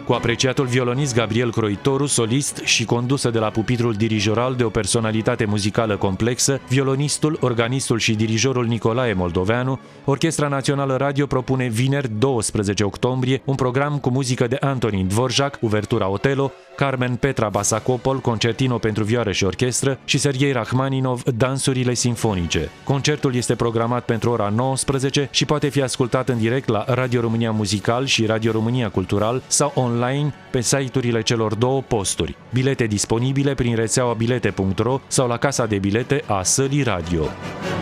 Cu apreciatul violonist Gabriel Croitoru, solist și condusă de la pupitrul dirijoral de o personalitate muzicală complexă, violonistul, organistul și dirijorul Nicolae Moldoveanu, Orchestra Națională Radio propune vineri 12 octombrie un program cu muzică de Antonin Dvorak, uvertura Otelo, Carmen Petra Basacopol, concertino pentru vioară și orchestră și Serghei Rachmaninov, dansurile simfonice. Concertul este programat pentru ora 19 și poate fi ascultat în direct la Radio România Muzical și Radio România Cultural sau online pe site-urile celor două posturi. Bilete disponibile prin rețeaua bilete.ro sau la casa de bilete a Sălii Radio.